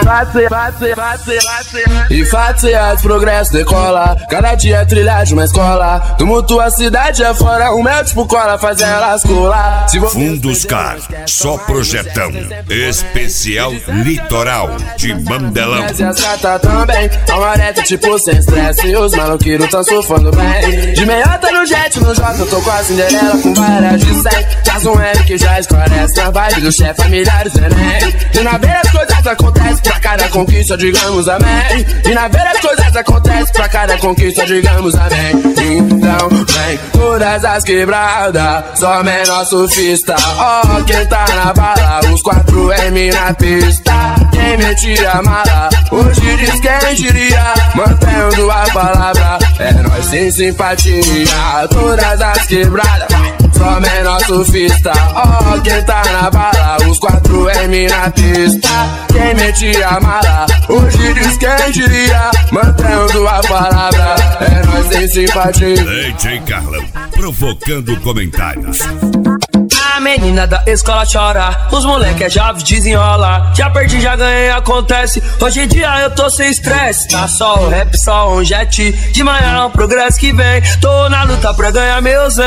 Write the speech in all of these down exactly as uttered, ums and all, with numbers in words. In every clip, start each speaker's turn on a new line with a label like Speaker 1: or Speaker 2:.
Speaker 1: Bate, bate, bate, bate. E fatias, progresso decola. Cada dia trilhar de uma escola. Tumultua a cidade afora. O mel tipo cola faz elas colar.
Speaker 2: Funduscar, só projetão. Especial Litoral de Mandelão.
Speaker 1: E as gatas também. A mareta tipo sem estresse. E os maloqueiros tão surfando bem. De meiota no jet, no J eu tô com a Cinderela com várias de cem. Faz um L que já esclarece. Na vibe do chefe a milhares neném. E na beira as coisas acontecem. Pra cada conquista digamos amém. E na beira as coisas acontecem. Pra cada conquista digamos amém. Então vem todas as quebradas. Só menor surfista. Ó oh, quem tá na bala. Os quatro M na pista. Quem metia a mala hoje diz quem diria. Mantendo a palavra. É nós sem simpatia. Todas as quebradas. Só menor surfista. Ó oh, quem tá na bala. Os quatro M na pista. Quem metia a mala hoje diz quem diria. Mantendo a palavra. É nós sem simpatia.
Speaker 2: D J Carlão, provocando comentários.
Speaker 3: A menina da escola chora, os moleque é jovem desenrola. Já perdi, já ganhei, acontece. Hoje em dia eu tô sem estresse. Tá só o rap, só um jet. De manhã é um progresso que vem. Tô na luta pra ganhar meu zen.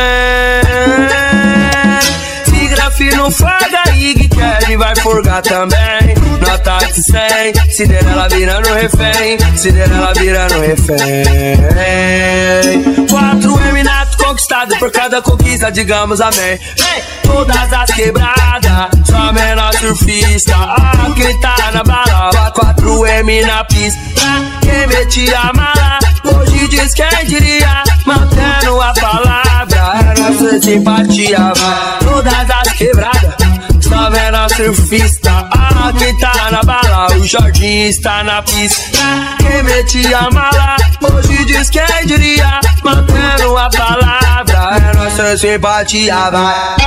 Speaker 3: Se grafite não faga, Ig Kelly vai forgar também. Nota de cem, Cinderela virando refém. Cinderela virando refém. quatro M nato conquistado por cada conquista, digamos amém. Hey, todas as quebradas, só menor surfista. Ah, quem tá na bala, quatro M na pista. Quem metia a mala, hoje diz quem diria. Mantendo a palavra, é nossa simpatia. Vai. Todas as quebradas, só menor surfista. Ah, quem tá na bala, o Jorginho está na pista. Quem metia a mala, hoje diz quem diria. Mantendo a palavra, é nossa simpatia. Vai.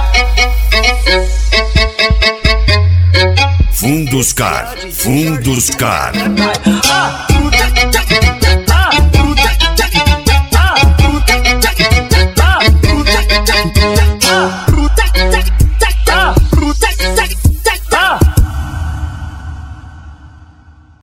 Speaker 2: Funduscar, Funduscar.
Speaker 3: Ah.